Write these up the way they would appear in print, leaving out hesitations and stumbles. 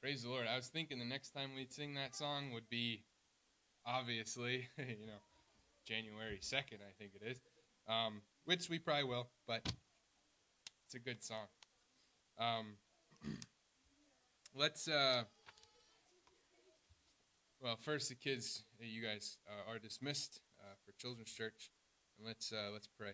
Praise the Lord. I was thinking the next time we'd sing that song would be, obviously, January 2nd, I think it is, which we probably will, but it's a good song. First the kids, you guys are dismissed for Children's Church, and let's pray.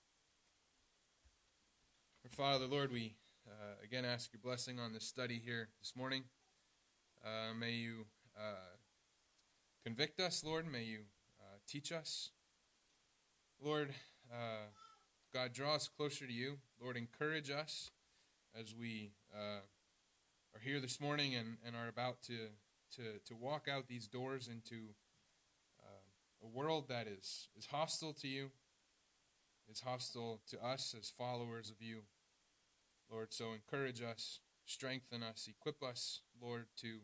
Our Father, Lord, we again ask your blessing on this study here this morning. May you convict us, Lord. May you teach us. Lord, God, draw us closer to you. Lord, encourage us as we are here this morning and are about to walk out these doors into a world that is hostile to you, is hostile to us as followers of you. Lord, so encourage us, strengthen us, equip us, Lord, to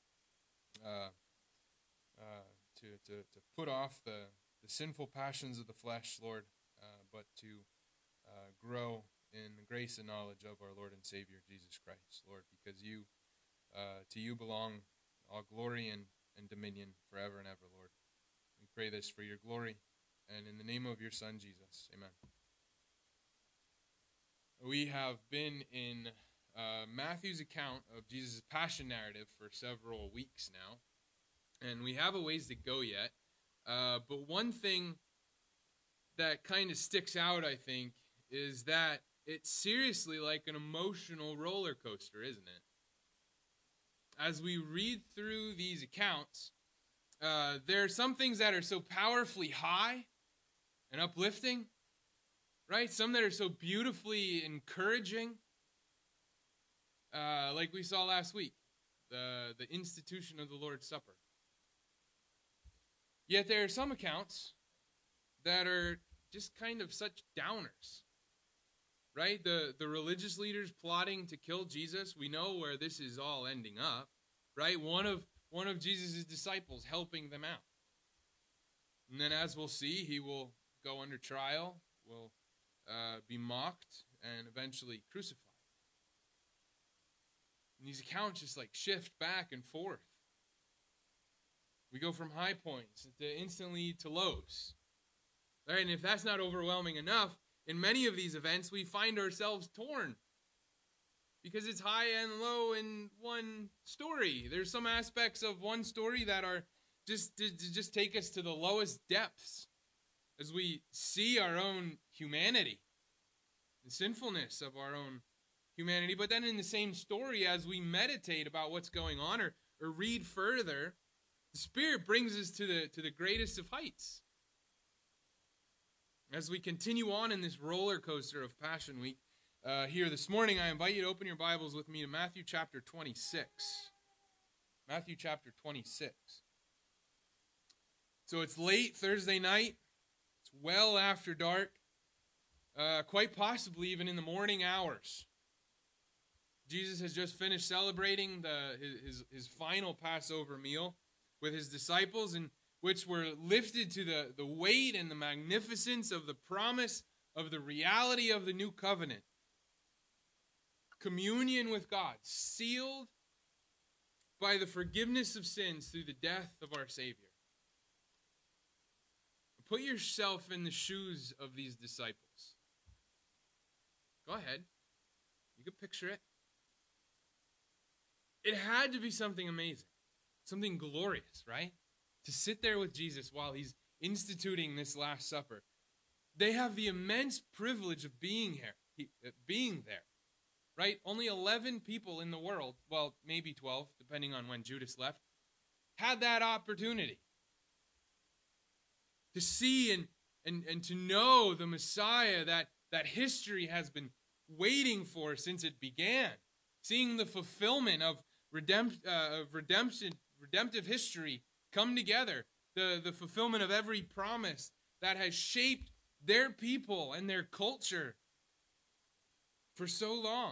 put off the sinful passions of the flesh, Lord, but to grow in the grace and knowledge of our Lord and Savior, Jesus Christ, Lord, because to you belong all glory and dominion forever and ever, Lord. We pray this for your glory, and in the name of your Son, Jesus. Amen. We have been in Matthew's account of Jesus' passion narrative for several weeks now, and we have a ways to go yet. But one thing that kind of sticks out, I think, is that it's seriously like an emotional roller coaster, isn't it? As we read through these accounts, there are some things that are so powerfully high and uplifting, right? Some that are so beautifully encouraging, like we saw last week, the institution of the Lord's Supper. Yet there are some accounts that are just kind of such downers, right? The religious leaders plotting to kill Jesus, we know where this is all ending up, right? One of Jesus' disciples helping them out. And then as we'll see, he will go under trial, will be mocked, and eventually crucified. And these accounts just like shift back and forth. We go from high points to instantly to lows. Right? And if that's not overwhelming enough, in many of these events, we find ourselves torn. Because it's high and low in one story. There's some aspects of one story that are just take us to the lowest depths as we see our own humanity, the sinfulness of our own humanity. But then in the same story, as we meditate about what's going on or read further, the Spirit brings us to the greatest of heights. As we continue on in this roller coaster of Passion Week, here this morning, I invite you to open your Bibles with me to Matthew chapter 26. Matthew chapter 26. So it's late Thursday night. It's well after dark. Quite possibly even in the morning hours. Jesus has just finished celebrating his final Passover meal with his disciples, in which were lifted to the weight and the magnificence of the promise of the reality of the new covenant. Communion with God, sealed by the forgiveness of sins through the death of our Savior. Put yourself in the shoes of these disciples. Go ahead. You can picture it. It had to be something amazing, something glorious, right? To sit there with Jesus while he's instituting this Last Supper. They have the immense privilege of being there. Right? Only 11 people in the world, well, maybe 12, depending on when Judas left, had that opportunity to see and to know the Messiah that history has been waiting for since it began. Seeing the fulfillment of redemptive history come together. The fulfillment of every promise that has shaped their people and their culture for so long.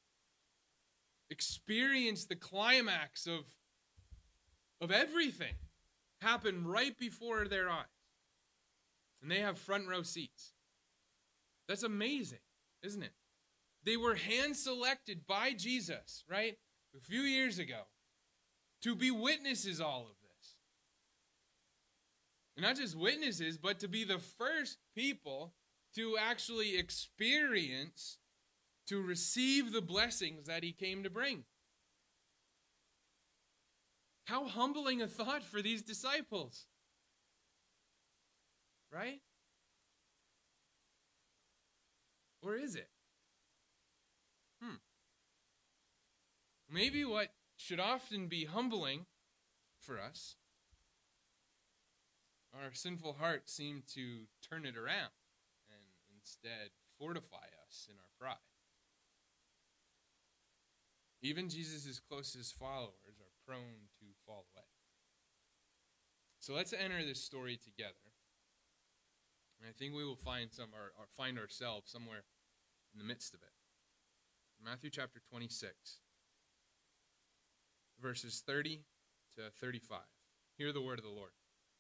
Experience the climax of everything happen right before their eyes. And they have front row seats. That's amazing, isn't it? They were hand-selected by Jesus, right? A few years ago to be witnesses all of this. And not just witnesses, but to be the first people to actually experience, to receive the blessings that he came to bring. How humbling a thought for these disciples. Right? Or is it? Maybe what should often be humbling for us, our sinful hearts seem to turn it around and instead fortify us in our pride. Even Jesus' closest followers are prone to fall away. So let's enter this story together. And I think we will find find ourselves somewhere in the midst of it. Matthew chapter 26, verses 30 to 35. Hear the word of the Lord.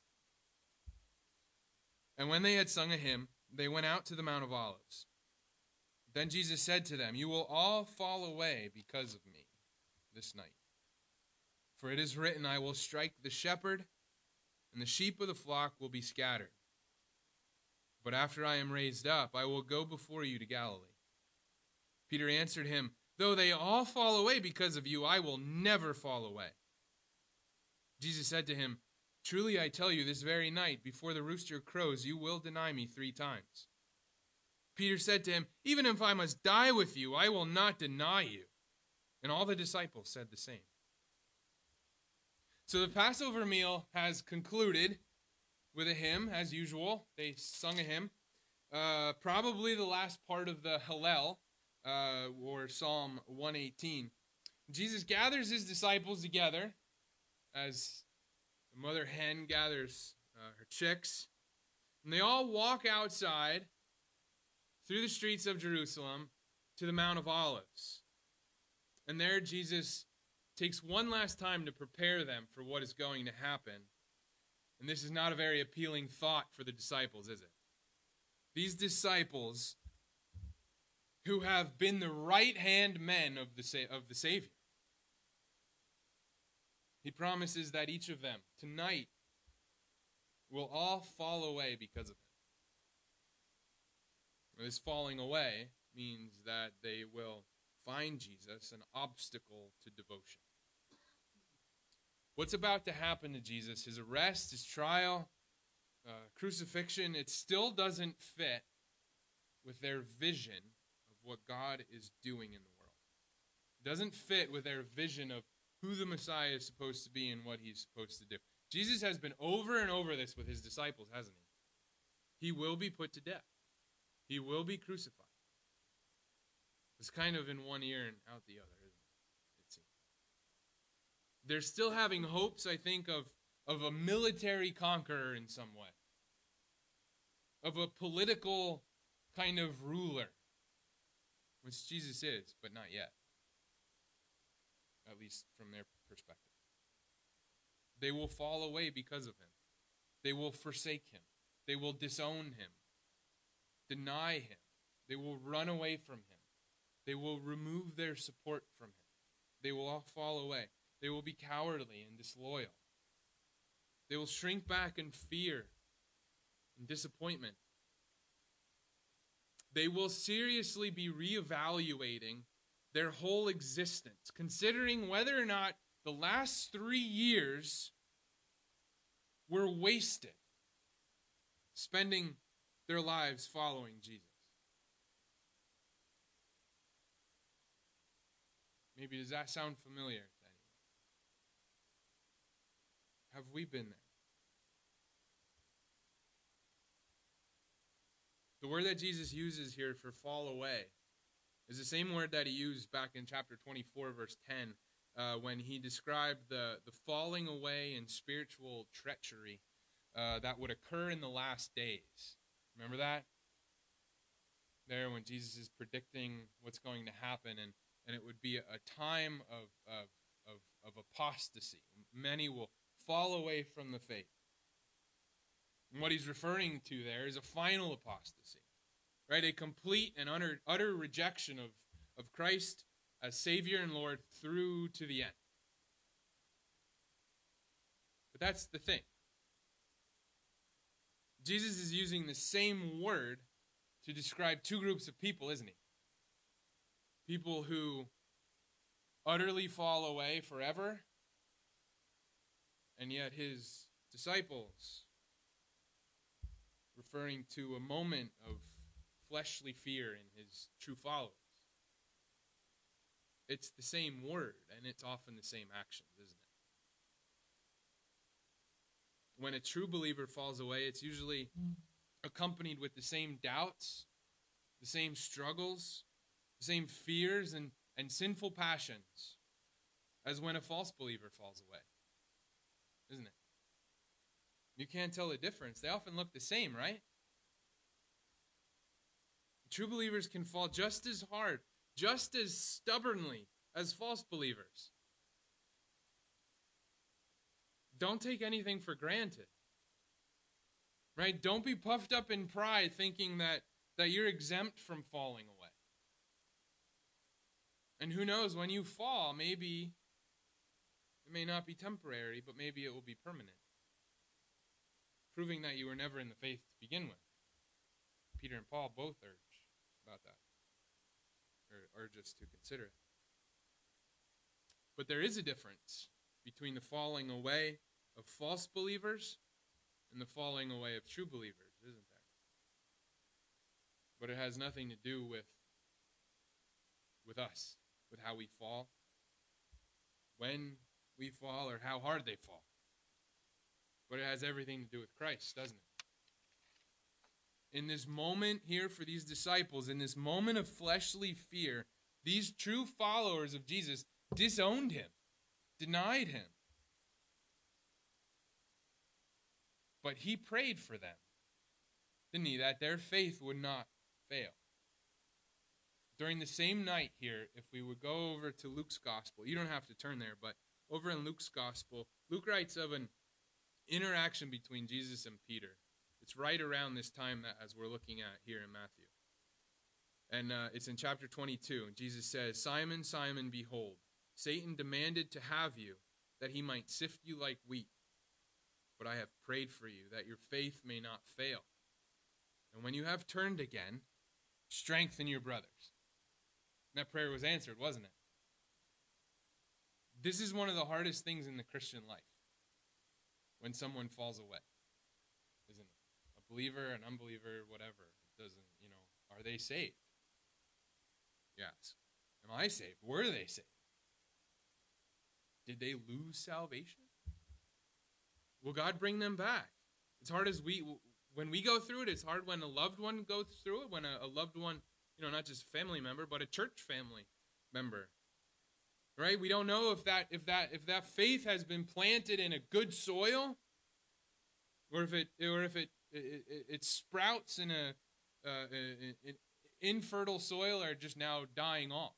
And when they had sung a hymn, they went out to the Mount of Olives. Then Jesus said to them, "You will all fall away because of me this night. For it is written, I will strike the shepherd, and the sheep of the flock will be scattered. But after I am raised up, I will go before you to Galilee." Peter answered him, "Though they all fall away because of you, I will never fall away." Jesus said to him, "Truly I tell you, this very night, before the rooster crows, you will deny me 3 times. Peter said to him, "Even if I must die with you, I will not deny you." And all the disciples said the same. So the Passover meal has concluded with a hymn, as usual. They sung a hymn, probably the last part of the Hallel, or Psalm 118. Jesus gathers his disciples together as a mother hen gathers her chicks. And they all walk outside through the streets of Jerusalem to the Mount of Olives. And there Jesus takes one last time to prepare them for what is going to happen. And this is not a very appealing thought for the disciples, is it? These disciples who have been the right-hand men of the Savior. He promises that each of them tonight will all fall away because of him. This falling away means that they will find Jesus an obstacle to devotion. What's about to happen to Jesus, his arrest, his trial, crucifixion, it still doesn't fit with their vision of what God is doing in the world. It doesn't fit with their vision of who the Messiah is supposed to be and what he's supposed to do. Jesus has been over and over this with his disciples, hasn't he? He will be put to death. He will be crucified. It's kind of in one ear and out the other, isn't it? It seems. They're still having hopes, I think, of a military conqueror in some way, of a political kind of ruler, which Jesus is, but not yet, at least from their perspective. They will fall away because of him. They will forsake him. They will disown him, deny him. They will run away from him. They will remove their support from him. They will all fall away. They will be cowardly and disloyal. They will shrink back in fear and disappointment. They will seriously be reevaluating their whole existence, considering whether or not the last 3 years were wasted, spending their lives following Jesus. Maybe does that sound familiar to anyone? Have we been there? The word that Jesus uses here for fall away is the same word that he used back in chapter 24, verse 10, when he described the falling away and spiritual treachery that would occur in the last days. Remember that? There when Jesus is predicting what's going to happen, and it would be a time of apostasy. Many will fall away from the faith. And what he's referring to there is a final apostasy, right? A complete and utter rejection of Christ as Savior and Lord through to the end. that's the thing. Jesus is using the same word to describe two groups of people, isn't he? People who utterly fall away forever, and yet his disciples, referring to a moment of fleshly fear in his true followers. It's the same word, and it's often the same actions, isn't it? When a true believer falls away, it's usually accompanied with the same doubts, the same struggles, the same fears and sinful passions as when a false believer falls away, isn't it? You can't tell the difference. They often look the same, right? True believers can fall just as hard, just as stubbornly as false believers. Don't take anything for granted. Right? Don't be puffed up in pride thinking that you're exempt from falling away. And who knows, when you fall, maybe it may not be temporary, but maybe it will be permanent. Proving that you were never in the faith to begin with. Peter and Paul both urge about that. Or urge us to consider it. But there is a difference between the falling away of false believers and the falling away of true believers, isn't there? But it has nothing to do with us, with how we fall, when we fall, or how hard they fall. But it has everything to do with Christ, doesn't it? In this moment here for these disciples, in this moment of fleshly fear, these true followers of Jesus disowned him, denied him. But he prayed for them, didn't he? That their faith would not fail. During the same night here, if we would go over to Luke's gospel, you don't have to turn there, but over in Luke's gospel, Luke writes of an interaction between Jesus and Peter. It's right around this time that as we're looking at here in Matthew. And it's in chapter 22. And Jesus says, "Simon, Simon, behold, Satan demanded to have you, that he might sift you like wheat. But I have prayed for you, that your faith may not fail. And when you have turned again, strengthen your brothers." And that prayer was answered, wasn't it? This is one of the hardest things in the Christian life. When someone falls away, isn't it? A believer, an unbeliever, whatever. It doesn't, are they saved? Yes. Am I saved? Were they saved? Did they lose salvation? Will God bring them back? It's hard when we go through it, it's hard when a loved one goes through it, when a loved one, not just a family member, but a church family member. Right? We don't know if that faith has been planted in a good soil, or if it sprouts in an infertile soil, or just now dying off.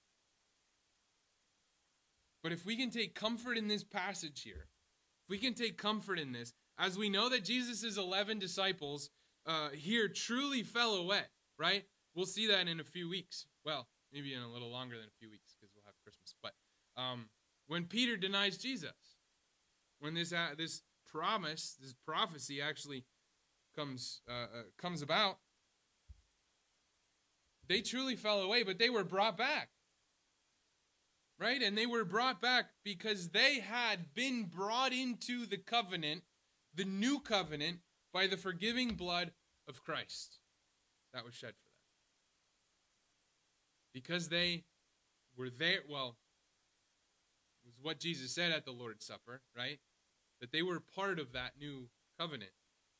But if we can take comfort in this passage here, if we can take comfort in this, as we know that Jesus' 11 disciples here truly fell away, right? We'll see that in a few weeks. Well, maybe in a little longer than a few weeks, because we'll have Christmas. But when Peter denies Jesus, when this promise, this prophecy actually comes about, they truly fell away, but they were brought back. Right? And they were brought back because they had been brought into the covenant, the new covenant, by the forgiving blood of Christ that was shed for them. Because they were there, well, it was what Jesus said at the Lord's Supper, right? That they were part of that new covenant.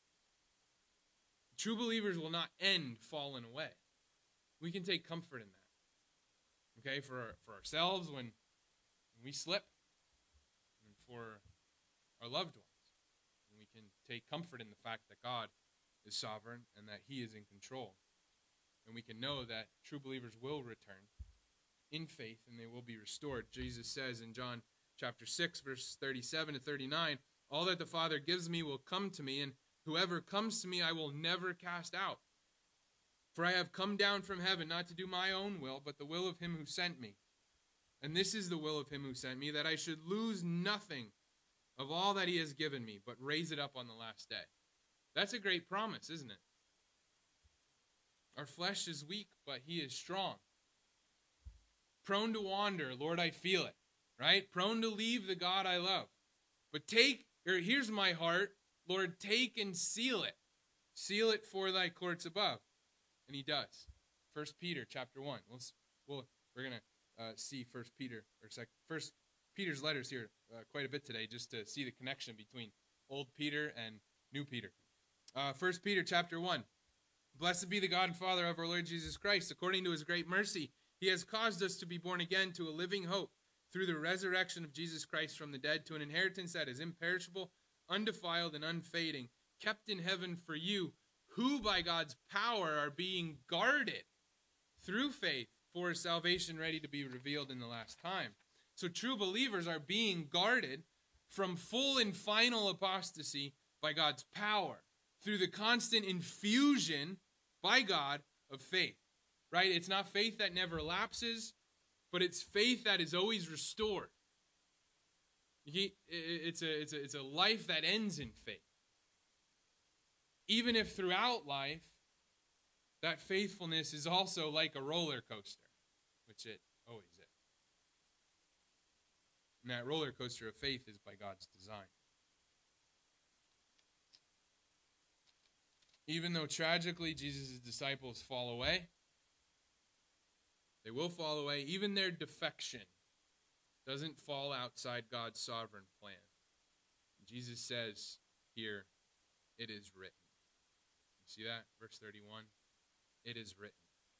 True believers will not end fallen away. We can take comfort in that. Okay, for ourselves when we slip, and for our loved ones. And we can take comfort in the fact that God is sovereign and that he is in control. And we can know that true believers will return in faith and they will be restored. Jesus says in John chapter 6, verse 37 to 39, "All that the Father gives me will come to me, and whoever comes to me I will never cast out. For I have come down from heaven not to do my own will, but the will of him who sent me. And this is the will of him who sent me, that I should lose nothing of all that he has given me, but raise it up on the last day. That's a great promise, isn't it? Our flesh is weak, but he is strong. Prone to wander, Lord, I feel it, right? Prone to leave the God I love. But here's my heart, Lord, take and seal it. Seal it for thy courts above. And he does. 1 Peter chapter 1. We're going to see 1 Peter's letters here quite a bit today, just to see the connection between old Peter and new Peter. 1 Peter chapter 1. Blessed be the God and Father of our Lord Jesus Christ. According to his great mercy, he has caused us to be born again to a living hope through the resurrection of Jesus Christ from the dead, to an inheritance that is imperishable, undefiled, and unfading, kept in heaven for you, who by God's power are being guarded through faith for salvation ready to be revealed in the last time. So true believers are being guarded from full and final apostasy by God's power through the constant infusion by God of faith, right? It's not faith that never lapses, but it's faith that is always restored. It's a life that ends in faith. Even if throughout life, that faithfulness is also like a roller coaster, which it always is. And that roller coaster of faith is by God's design. Even though tragically Jesus' disciples fall away, they will fall away, even their defection doesn't fall outside God's sovereign plan. Jesus says here, it is written. You see that? Verse 31. It is written.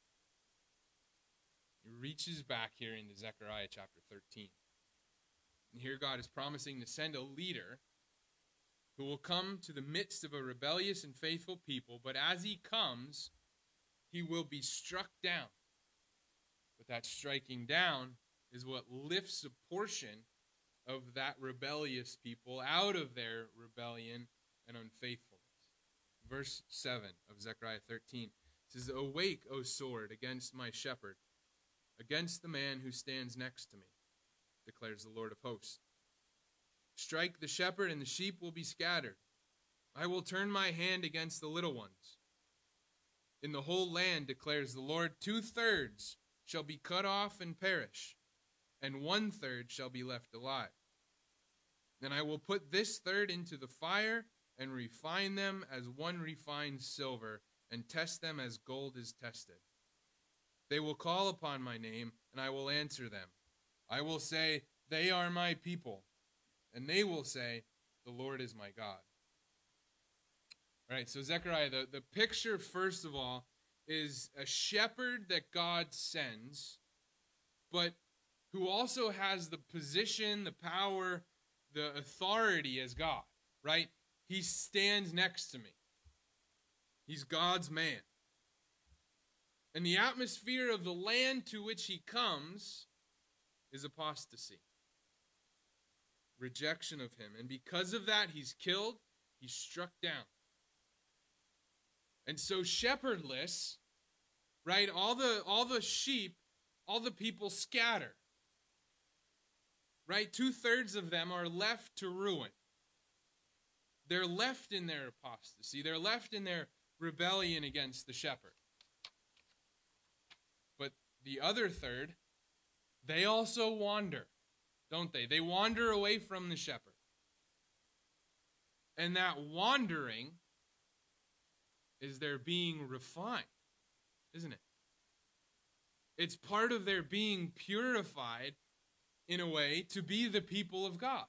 He reaches back here into Zechariah chapter 13. And here God is promising to send a leader who will come to the midst of a rebellious and faithful people, but as he comes, he will be struck down. But that striking down is what lifts a portion of that rebellious people out of their rebellion and unfaithfulness. Verse 7 of Zechariah 13 says, Awake, O sword, against my shepherd, against the man who stands next to me, declares the Lord of hosts. Strike the shepherd, and the sheep will be scattered. I will turn my hand against the little ones. In the whole land, declares the Lord, 2/3 shall be cut off and perish, and 1/3 shall be left alive. Then I will put this third into the fire, and refine them as one refines silver, and test them as gold is tested. They will call upon my name, and I will answer them. I will say, they are my people. And they will say, the Lord is my God. All right, so Zechariah, the picture, first of all, is a shepherd that God sends, but who also has the position, the power, the authority as God, right? He stands next to me. He's God's man. And the atmosphere of the land to which he comes is apostasy. Rejection of him. And because of that, he's killed, he's struck down. And so shepherdless, right, all the sheep, all the people scatter. Right? 2/3 of them are left to ruin. They're left in their apostasy. They're left in their rebellion against the shepherd. But the other third, they also wander, don't they? They wander away from the shepherd. And that wandering is their being refined, isn't it? It's part of their being purified, in a way, to be the people of God.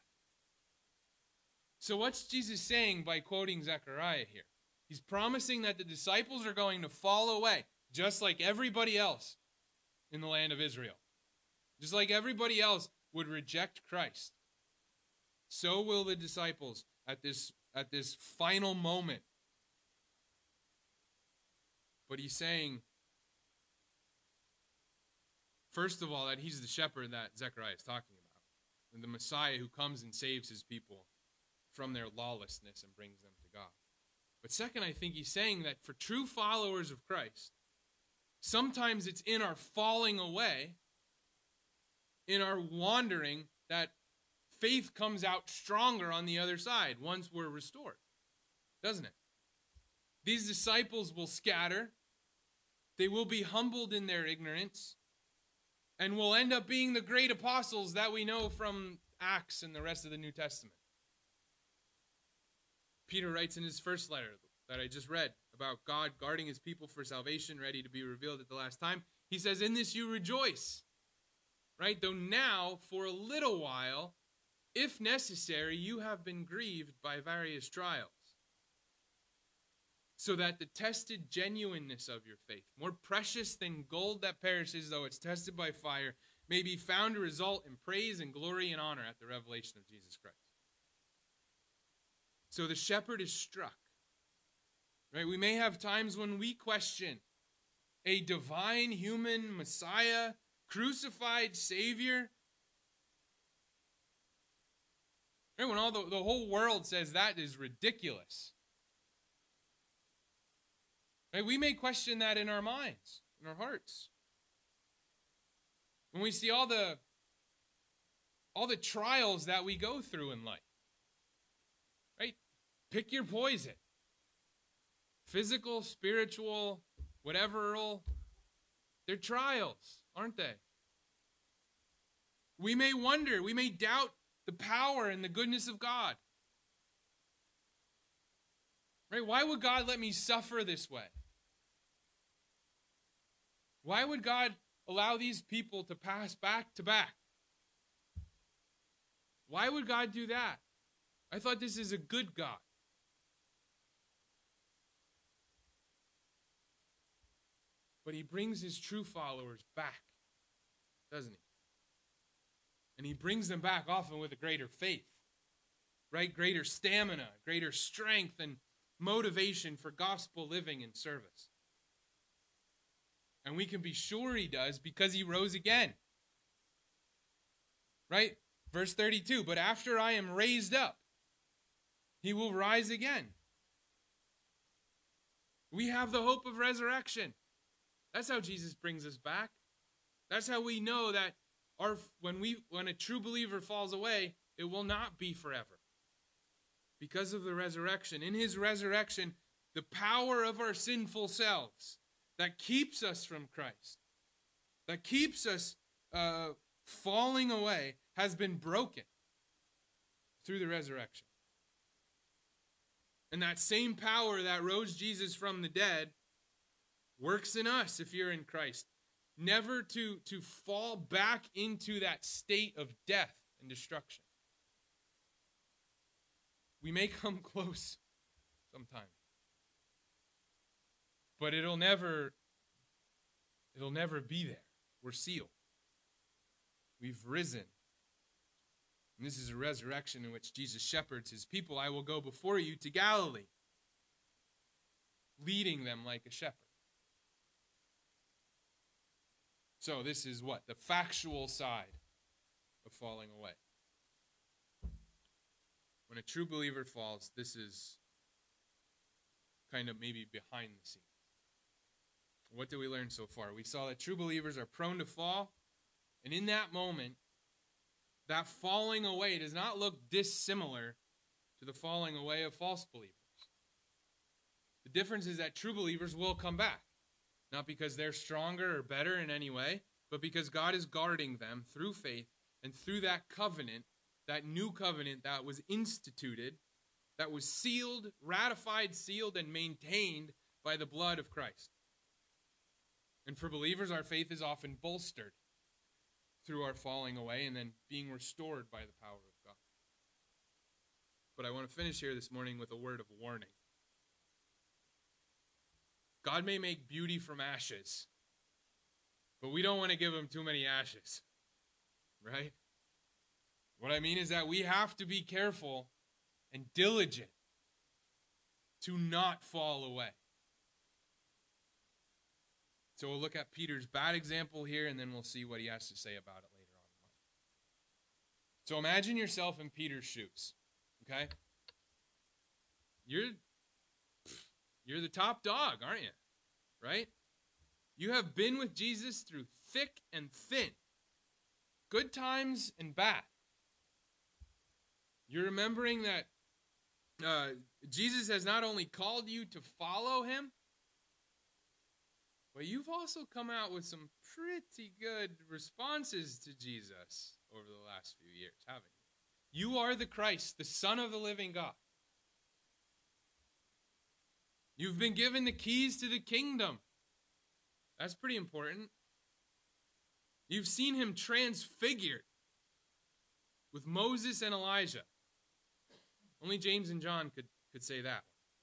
So what's Jesus saying by quoting Zechariah here? He's promising that the disciples are going to fall away, just like everybody else in the land of Israel. Just like everybody else would reject Christ. So will the disciples at this final moment. But he's saying, first of all, that he's the shepherd that Zechariah is talking about. And the Messiah who comes and saves his people from their lawlessness and brings them to God. But second, I think he's saying that for true followers of Christ, sometimes it's in our falling away, in our wandering, that faith comes out stronger on the other side once we're restored, doesn't it? These disciples will scatter. They will be humbled in their ignorance, and will end up being the great apostles that we know from Acts and the rest of the New Testament. Peter writes in his first letter that I just read about God guarding his people for salvation, ready to be revealed at the last time. He says, in this you rejoice, right? Though now, for a little while, if necessary, you have been grieved by various trials, so that the tested genuineness of your faith, more precious than gold that perishes, though it's tested by fire, may be found to result in praise and glory and honor at the revelation of Jesus Christ. So the shepherd is struck. Right? We may have times when we question a divine human Messiah, crucified Savior. Right? When all the whole world says that is ridiculous. Right? We may question that in our minds, in our hearts. When we see all the trials that we go through in life. Right? Pick your poison. Physical, spiritual, whatever, they're trials, aren't they? We may wonder, we may doubt the power and the goodness of God. Right? Why would God let me suffer this way? Why would God allow these people to pass back to back? Why would God do that? I thought this is a good God. But he brings his true followers back, doesn't he? And he brings them back often with a greater faith, right? Greater stamina, greater strength, and motivation for gospel living and service. And we can be sure he does because he rose again. Right? Verse 32, but after I am raised up, he will rise again. We have the hope of resurrection. That's how Jesus brings us back. That's how we know that when a true believer falls away, it will not be forever. Because of the resurrection. In his resurrection, the power of our sinful selves that keeps us from Christ, that keeps us falling away, has been broken through the resurrection. And that same power that rose Jesus from the dead works in us if you're in Christ. Never to fall back into that state of death and destruction. We may come close sometimes. But it'll never be there. We're sealed. We've risen. And this is a resurrection in which Jesus shepherds his people. I will go before you to Galilee, leading them like a shepherd. So this is what? The factual side of falling away. When a true believer falls, this is kind of maybe behind the scenes. What did we learn so far? We saw that true believers are prone to fall, and in that moment, that falling away does not look dissimilar to the falling away of false believers. The difference is that true believers will come back, not because they're stronger or better in any way, but because God is guarding them through faith and through that covenant, that new covenant that was instituted, that was sealed, ratified, sealed, and maintained by the blood of Christ. And for believers, our faith is often bolstered through our falling away and then being restored by the power of God. But I want to finish here this morning with a word of warning. God may make beauty from ashes, but we don't want to give him too many ashes, right? What I mean is that we have to be careful and diligent to not fall away. So we'll look at Peter's bad example here, and then we'll see what he has to say about it later on. So imagine yourself in Peter's shoes, okay? You're the top dog, aren't you? Right? You have been with Jesus through thick and thin, good times and bad. You're remembering that Jesus has not only called you to follow him, but you've also come out with some pretty good responses to Jesus over the last few years, haven't you? You are the Christ, the Son of the living God. You've been given the keys to the kingdom. That's pretty important. You've seen him transfigured with Moses and Elijah. Only James and John could say that.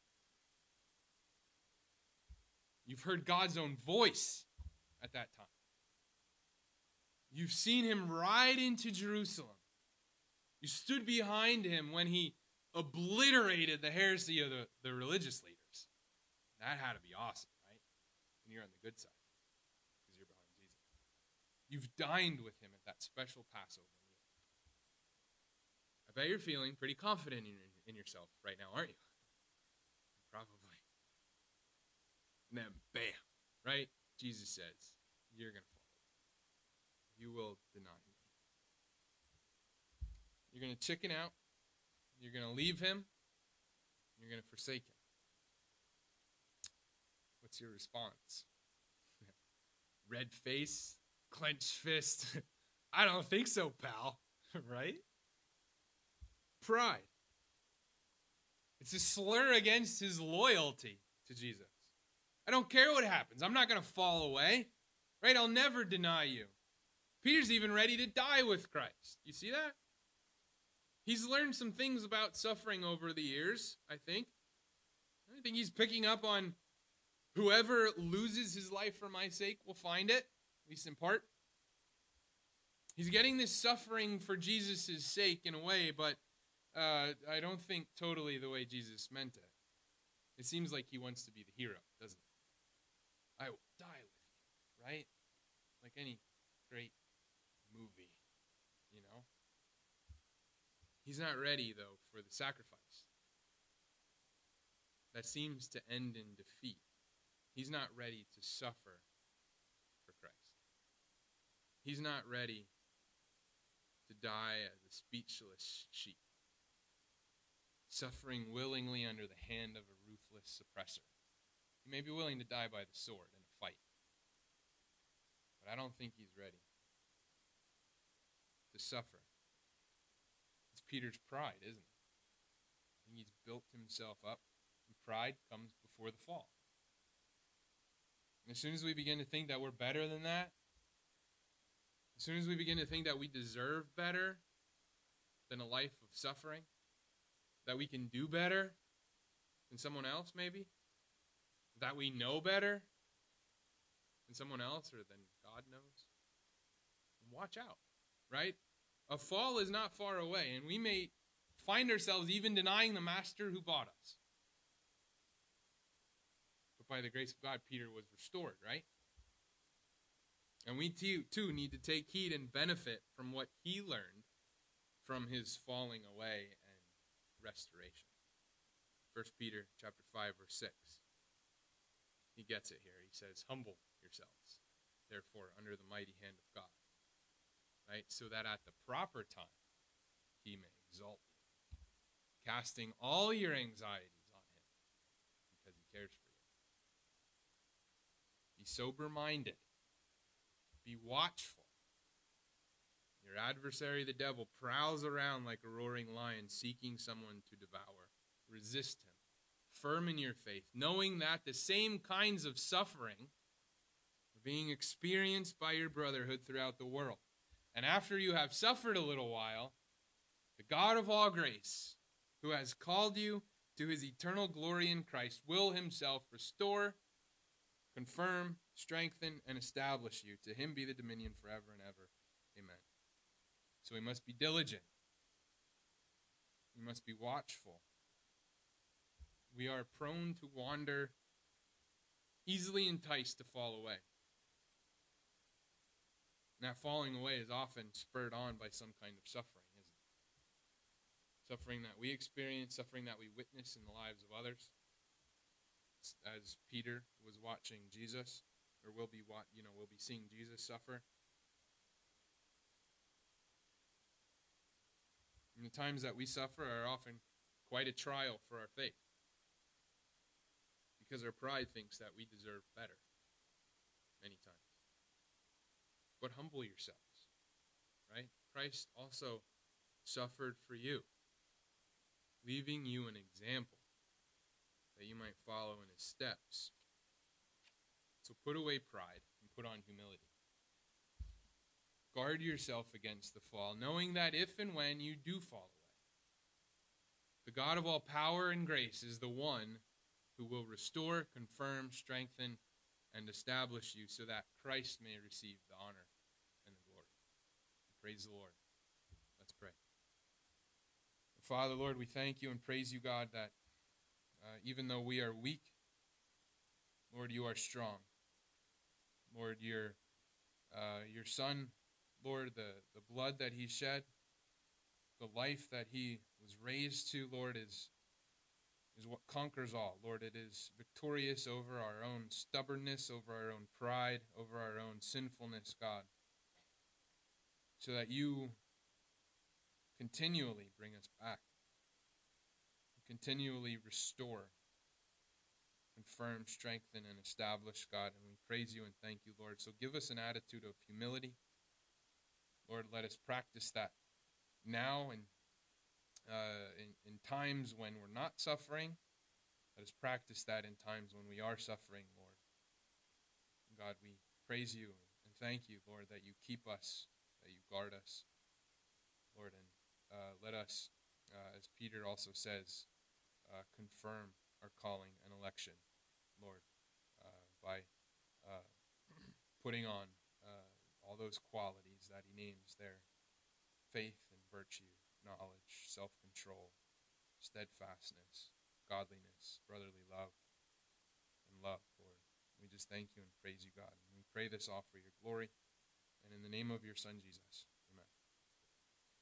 You've heard God's own voice at that time. You've seen him ride into Jerusalem. You stood behind him when he obliterated the heresy of the religious leaders. That had to be awesome, right? When you're on the good side, because you're behind Jesus. You've dined with him at that special Passover meal. I bet you're feeling pretty confident in yourself right now, aren't you? Probably. And then, bam, right? Jesus says, you're going to follow me. You will deny me. You're going to chicken out. You're going to leave him. You're going to forsake him. What's your response? Red face? Clenched fist? I don't think so, pal. Right? Pride. It's a slur against his loyalty to Jesus. I don't care what happens. I'm not going to fall away. Right? I'll never deny you. Peter's even ready to die with Christ. You see that? He's learned some things about suffering over the years, I think. I think he's picking up on whoever loses his life for my sake will find it, at least in part. He's getting this suffering for Jesus' sake in a way, but I don't think totally the way Jesus meant it. It seems like he wants to be the hero, doesn't it? I will die with you, right? Like any great movie, you know? He's not ready, though, for the sacrifice. That seems to end in defeat. He's not ready to suffer for Christ. He's not ready to die as a speechless sheep, suffering willingly under the hand of a ruthless oppressor. He may be willing to die by the sword in a fight, but I don't think he's ready to suffer. It's Peter's pride, isn't it? I think he's built himself up, and pride comes before the fall. And as soon as we begin to think that we're better than that, as soon as we begin to think that we deserve better than a life of suffering, that we can do better than someone else maybe, that we know better than someone else or than God knows, watch out, right? A fall is not far away, and we may find ourselves even denying the master who bought us. But by the grace of God, Peter was restored, right? And we too need to take heed and benefit from what he learned from his falling away and restoration. 1 Peter chapter 5, verse 6. He gets it here. He says, humble yourselves, therefore, under the mighty hand of God. Right? So that at the proper time, he may exalt you, casting all your anxieties on him because he cares for you. Be sober-minded. Be watchful. Your adversary, the devil, prowls around like a roaring lion seeking someone to devour. Resist him. Firm in your faith, knowing that the same kinds of suffering are being experienced by your brotherhood throughout the world. And after you have suffered a little while, the God of all grace, who has called you to his eternal glory in Christ, will himself restore, confirm, strengthen, and establish you. To him be the dominion forever and ever. Amen. So we must be diligent. We must be watchful. We are prone to wander, easily enticed to fall away. And that falling away is often spurred on by some kind of suffering, isn't it? Suffering that we experience, suffering that we witness in the lives of others. As Peter was watching Jesus, or will be seeing Jesus suffer. And the times that we suffer are often quite a trial for our faith, because our pride thinks that we deserve better many times. But humble yourselves, right? Christ also suffered for you, leaving you an example that you might follow in his steps. So put away pride and put on humility. Guard yourself against the fall, knowing that if and when you do fall away, the God of all power and grace is the one who will restore, confirm, strengthen, and establish you so that Christ may receive the honor and the glory. Praise the Lord. Let's pray. Father, Lord, we thank you and praise you, God, that even though we are weak, Lord, you are strong. Lord, your Son, Lord, the blood that he shed, the life that he was raised to, Lord, is what conquers all. Lord, it is victorious over our own stubbornness, over our own pride, over our own sinfulness, God, so that you continually bring us back, continually restore, confirm, strengthen, and establish, God. And we praise you and thank you, Lord. So give us an attitude of humility. Lord, let us practice that now and in times when we're not suffering. Let us practice that in times when we are suffering, Lord. God, we praise you and thank you, Lord, that you keep us, that you guard us, Lord. And let us, as Peter also says, confirm our calling and election, Lord, by putting on all those qualities that he names there: faith and virtue, knowledge, self-control, steadfastness, godliness, brotherly love, and love, Lord. We just thank you and praise you, God. And we pray this all for your glory, and in the name of your Son, Jesus.